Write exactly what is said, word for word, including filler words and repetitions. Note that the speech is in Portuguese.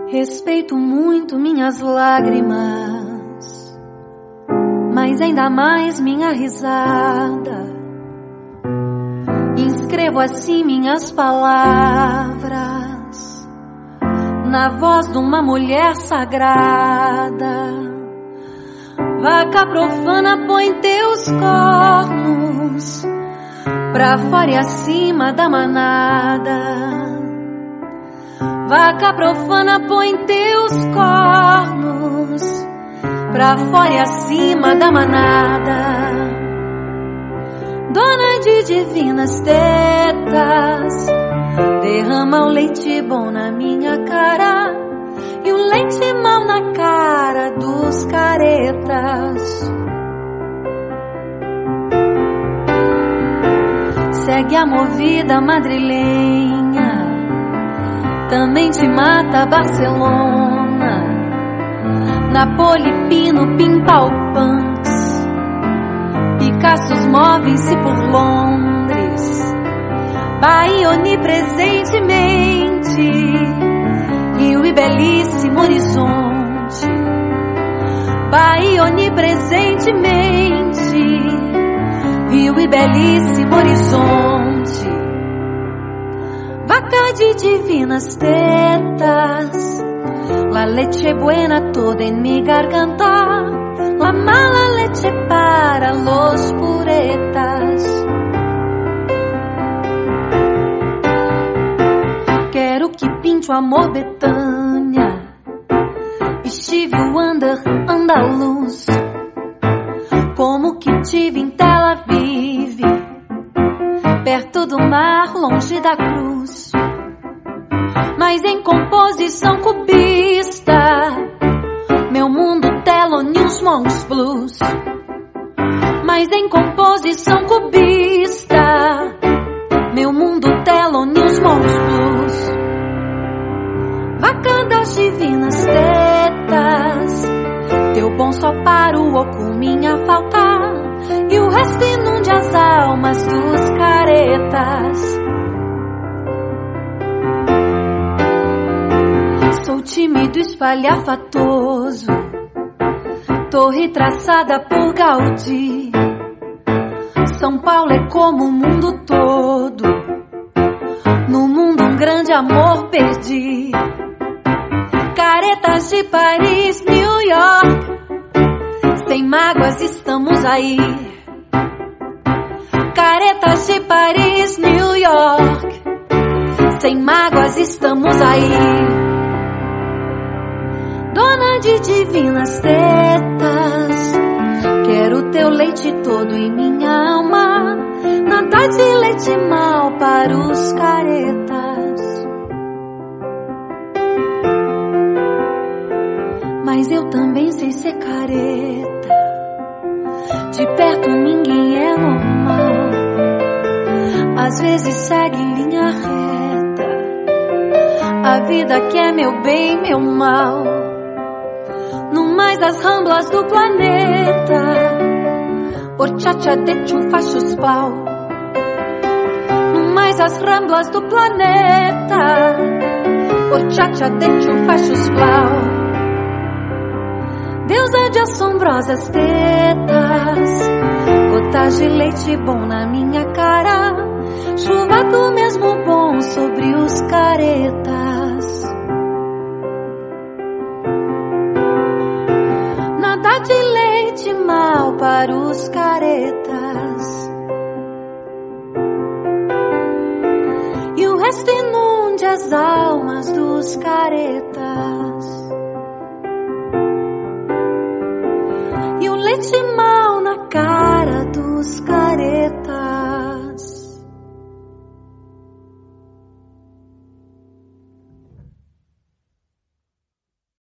Respeito muito minhas lágrimas, mas ainda mais minha risada. Inscrevo assim minhas palavras na voz de uma mulher sagrada. Vaca profana, põe teus cornos pra fora e acima da manada. Vaca profana, põe teus cornos pra fora e acima da manada. Dona de divinas tetas, derrama o leite bom na minha cara e o leite mau na cara dos caretas. Segue a movida madrilenha, também te mata Barcelona, Napoli, Pino, Pimpau, Punks, Picassos movem-se por Londres, Bahia onipresentemente, Rio e belíssimo horizonte, Bahia onipresentemente, Rio e belíssimo horizonte. Vaca de divinas tetas, la leche buena toda en mi garganta, la mala leche para los puretas. Quero que pinte o amor Betânia, estive o Wander andaluz, como que tive em Tel Aviv, perto do mar, longe da cruz. Mas em composição cubista, meu mundo Thelonious Monks Blues. Mas em composição cubista, meu mundo Thelonious Monks Blues. Vaca das divinas tetas, teu bom só para o oco minha falta, e o resto inunde as almas dos caretas. Sou tímido, espalhafatoso, torre traçada por Gaudí. São Paulo é como o mundo todo, no mundo um grande amor perdi. Caretas de Paris, New York, sem mágoas estamos aí. Caretas de Paris, New York, sem mágoas estamos aí. Dona de divinas tetas, quero teu leite todo em minha alma, nada de leite mau para os caretas. Mas eu também sei ser careta, de perto ninguém é normal, às vezes segue em linha reta, a vida que é meu bem, meu mal. No mais das ramblas do planeta, Orchacha de chufachos pau. No mais das ramblas do planeta, Orchacha de chufachos pau. Deusa de assombrosas tetas, gotas de leite bom na minha cara, chuva do mesmo bom sobre os caretas. Nada de leite mau para os caretas, e o resto inunde as almas dos caretas. E o leite mau na cara dos caretas.